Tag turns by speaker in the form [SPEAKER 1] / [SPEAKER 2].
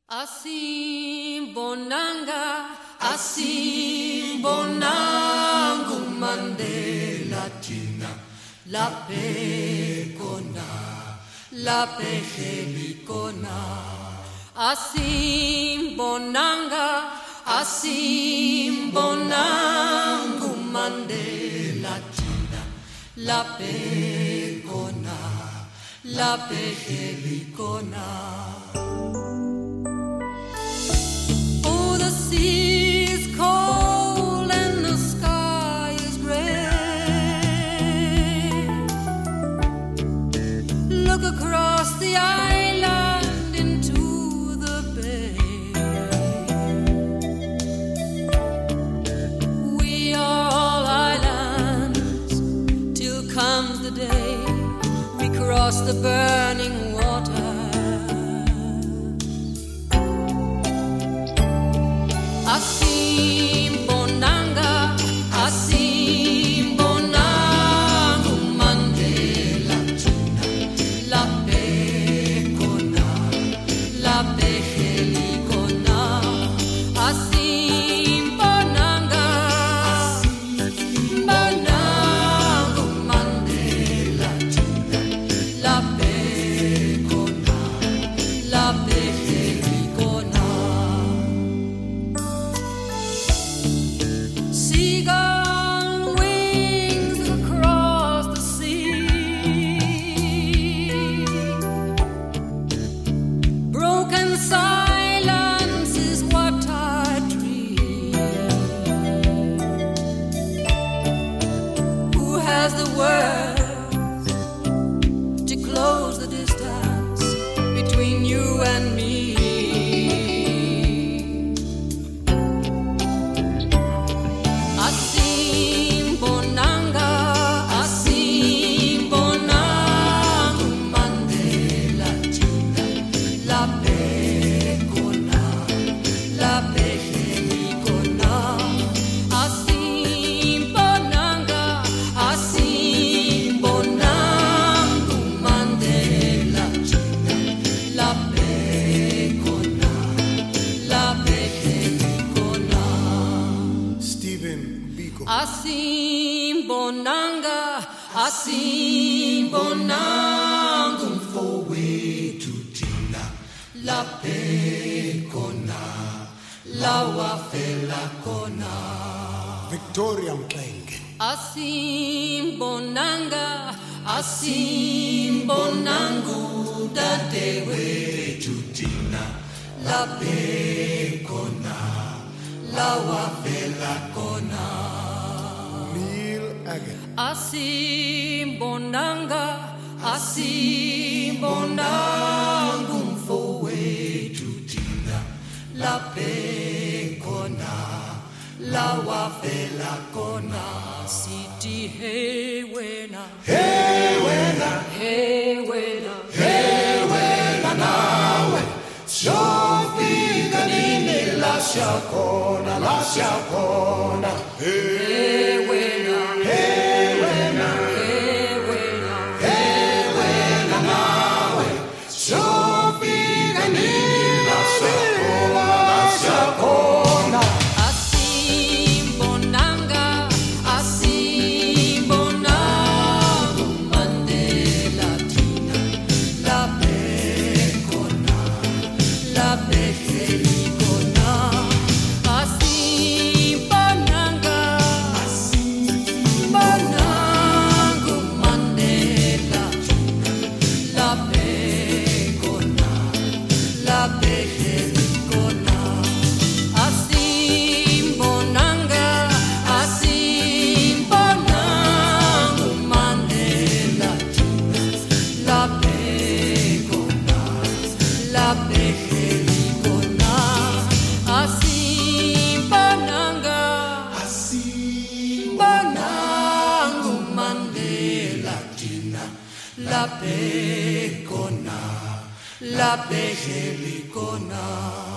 [SPEAKER 1] Asimbonangu Mandela Tina La Pecona La Pejelicona Asimbonangu Mandela Tina La Pecona La Pejelicona. The sea is cold and the sky is gray. Look across the island into the bay. We are all islands till comes the day we cross the burning water. Asimbonangu Mandela Tina La Pecona La Pejelicona Asimbonangu Mandela Tina La Pecona La Pejelicona. Seagull wings across the sea. Broken silence is what I dream. Who has the words to close the distance between you and me? Asimbonangu mfowethu Tina La Pecona La wafela kona.
[SPEAKER 2] Victoria Mklenge.
[SPEAKER 1] Asimbonangu dadewethu Tina La Pecona La wafela kona. Asimbonangu mfowethu Tina La Pecona La wafela kona. Sithi hey wena,
[SPEAKER 2] Hey wena,
[SPEAKER 1] hey wena,
[SPEAKER 2] hey wena nawe sofika nini la shakona, la shakona.
[SPEAKER 1] hey wena,
[SPEAKER 2] Hey wena,
[SPEAKER 1] hey wena,
[SPEAKER 2] hey wena nawe sofika nini la shakona, la shakona.
[SPEAKER 1] Asimbonangu Mandela Tina La Pecona La Pejelicona. Asimbonangu Mandela Tina La Pecona La Pejelicona. Asimbonangu Mandela Tina La Pecona La Pejelicona. Asimbonangu Mandela Tina La Pecona La Pejelicona.